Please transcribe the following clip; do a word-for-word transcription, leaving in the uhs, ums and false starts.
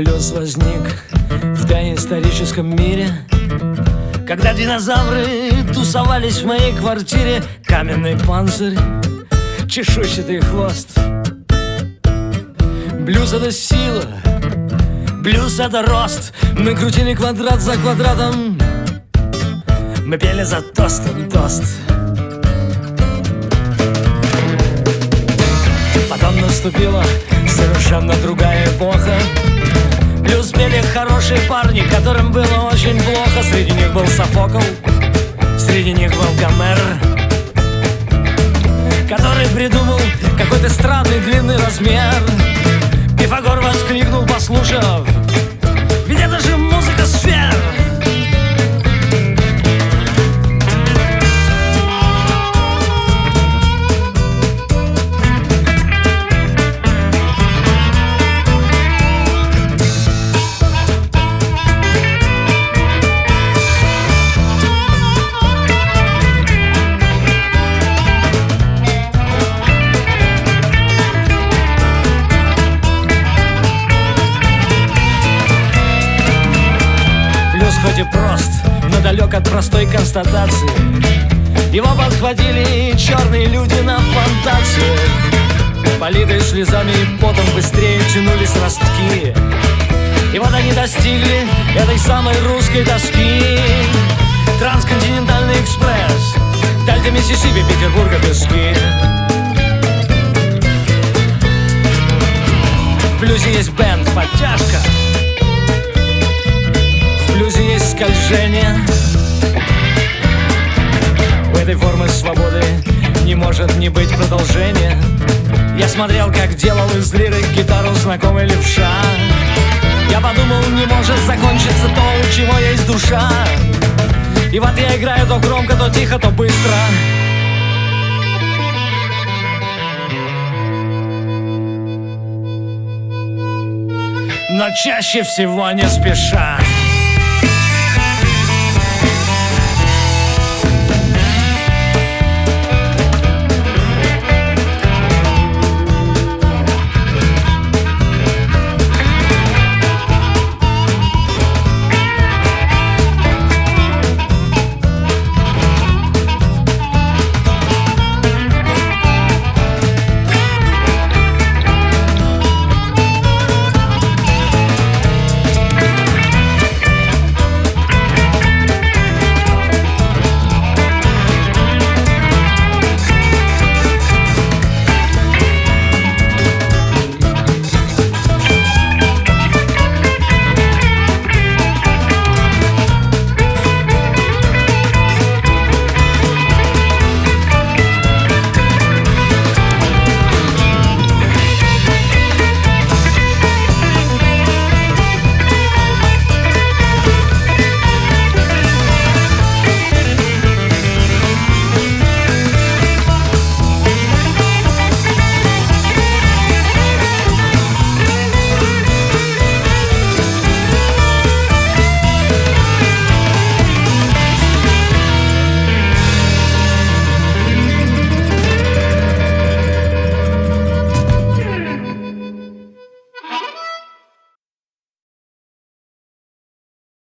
Блюз возник в доисторическом мире, когда динозавры тусовались в моей квартире. Каменный панцирь, чешуйчатый хвост. Блюз — это сила, блюз — это рост. Мы крутили квадрат за квадратом, мы пели за тостом тост. Потом наступила совершенно другая эпоха. Блюз пели хорошие парни, которым было очень плохо. Среди них был Софокл, среди них был Гомер, который придумал какой-то странный длинный размер. Пифагор воскликнул, послушав: ведь это же музыка сфер. Хоть и прост, но далек от простой констатации. Его подхватили черные люди на плантациях, политые слезами и потом быстрее тянулись ростки. И вот они достигли этой самой русской доски. Трансконтинентальный экспресс, Дельта, Миссисипи, Петербурга, пески. В блюзе есть бенд, подтяжка, в блюзе есть скольжение. У этой формы свободы не может не быть продолжения. Я смотрел, как делал из лиры гитару знакомый левша. Я подумал, не может закончиться то, у чего есть душа. И вот я играю то громко, то тихо, то быстро. Но чаще всего не спеша.